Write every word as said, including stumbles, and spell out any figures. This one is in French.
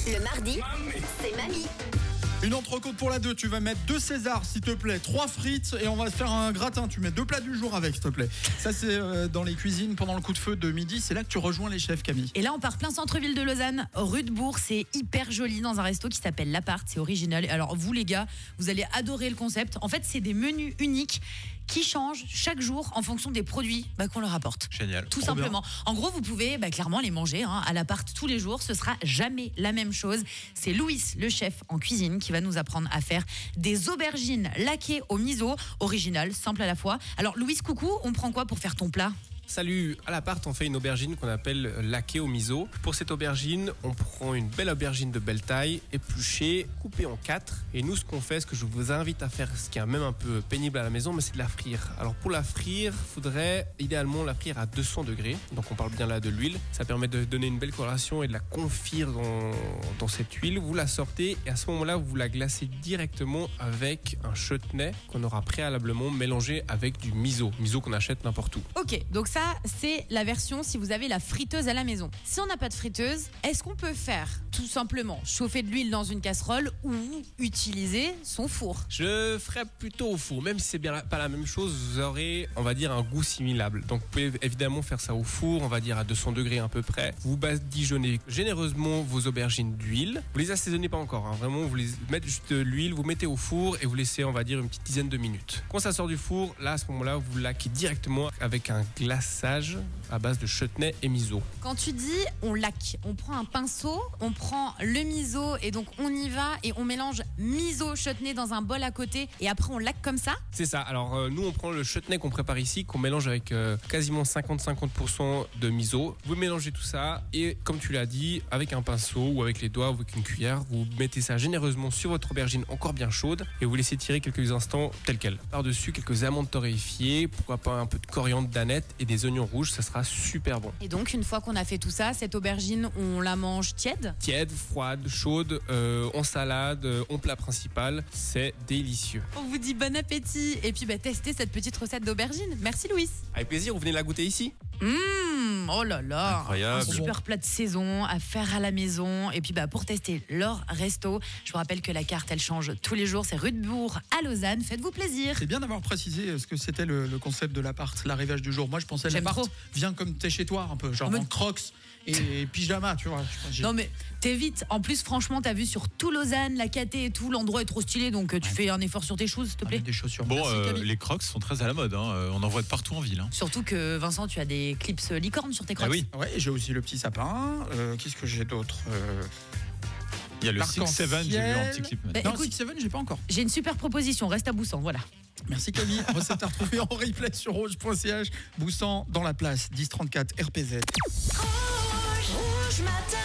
Le mardi, c'est Mamie. Une entrecôte pour la deux, tu vas mettre deux Césars s'il te plaît, trois frites et on va se faire un gratin. Tu mets deux plats du jour avec s'il te plaît. Ça c'est euh, dans les cuisines pendant le coup de feu de midi, c'est là que tu rejoins les chefs, Camille. Et là on part plein centre-ville de Lausanne, rue de Bourg, c'est hyper joli dans un resto qui s'appelle L'Appart, c'est original. Alors vous les gars, vous allez adorer le concept. En fait c'est des menus uniques qui changent chaque jour en fonction des produits bah, qu'on leur apporte. Génial. Tout Trop simplement. Bien. En gros, vous pouvez bah, clairement les manger hein, à l'appart tous les jours. Ce sera jamais la même chose. C'est Louis, le chef en cuisine, qui va nous apprendre à faire des aubergines laquées au miso. Original, simple à la fois. Alors Louis, coucou, on prend quoi pour faire ton plat ? Salut, à l'appart on fait une aubergine qu'on appelle laquée au miso. Pour cette aubergine, on prend une belle aubergine de belle taille, épluchée, coupée en quatre. Et nous ce qu'on fait, ce que je vous invite à faire, ce qui est même un peu pénible à la maison, mais c'est de la frire. Alors pour la frire, il faudrait idéalement la frire à deux cents degrés. Donc on parle bien là de l'huile. Ça permet de donner une belle coloration et de la confire dans, dans cette huile. Vous la sortez et à ce moment-là, vous la glacez directement avec un chutney qu'on aura préalablement mélangé avec du miso. Miso qu'on achète n'importe où. Ok, donc ça, c'est la version si vous avez la friteuse à la maison. Si on n'a pas de friteuse, est-ce qu'on peut faire tout simplement chauffer de l'huile dans une casserole ou utiliser son four ? Je ferais plutôt au four, même si c'est bien pas la même chose, vous aurez, on va dire, un goût similable. Donc vous pouvez évidemment faire ça au four, on va dire à deux cents degrés à peu près. Vous badigeonnez généreusement vos aubergines d'huile. Vous les assaisonnez pas encore, hein. Vraiment, vous les mettez juste de l'huile, vous mettez au four et vous laissez, on va dire, une petite dizaine de minutes. Quand ça sort du four, là, à ce moment-là, vous laquez directement avec un glaçage à base de chutney et miso. Quand tu dis on laque, on prend un pinceau, on prend le miso et donc on y va et on mélange miso, chutney dans un bol à côté et après on laque comme ça ? C'est ça. Alors euh, nous on prend le chutney qu'on prépare ici, qu'on mélange avec euh, quasiment cinquante à cinquante pour cent de miso. Vous mélangez tout ça et comme tu l'as dit, avec un pinceau ou avec les doigts ou avec une cuillère, vous mettez ça généreusement sur votre aubergine encore bien chaude et vous laissez tirer quelques instants tel quel. Par-dessus quelques amandes torréfiées, pourquoi pas un peu de coriandre, d'aneth et des oignons rouges, ça sera super bon. Et donc une fois qu'on a fait tout ça, cette aubergine, on la mange tiède ? Tiède, froide, chaude, euh, en salade, euh, en plat principal, c'est délicieux. On vous dit bon appétit et puis bah, testez cette petite recette d'aubergine. Merci Louis. Avec plaisir, vous venez la goûter ici ? Mmh, oh là là, Incroyable. un super plat de saison à faire à la maison. Et puis bah, pour tester leur resto, je vous rappelle que la carte elle change tous les jours. C'est rue de Bourg à Lausanne. Faites-vous plaisir. C'est bien d'avoir précisé ce que c'était le, le concept de l'appart, l'arrivage du jour. Moi je pensais à J'aime l'appart trop. vient comme t'es chez toi un peu, genre Mais- en crocs et pyjama, tu vois. J'ai- Non mais t'évites. En plus franchement t'as vu sur tout Lausanne, la caté et tout, l'endroit est trop stylé. Donc euh, tu Ouais. fais un effort sur tes choses s'il te Ah, plaît. mais des chaussures. Bon, Merci, euh, Camille. les crocs sont très à la mode. Hein. Euh, On en voit de partout en ville. Hein. Surtout que Vincent tu as des clips licornes sur tes crocs. Ah oui, Ouais, j'ai aussi le petit sapin. Euh, Qu'est-ce que j'ai d'autre Euh, il y a le six sept, j'ai vu un petit clip. Bah, Non, écoute- six sept, j'ai pas encore. J'ai une super proposition, reste à Boussan, voilà. Merci Camille. Recette à retrouver en replay sur rouge point c h. Boussan dans la place, dix trente-quatre R P Z. Rouge matin.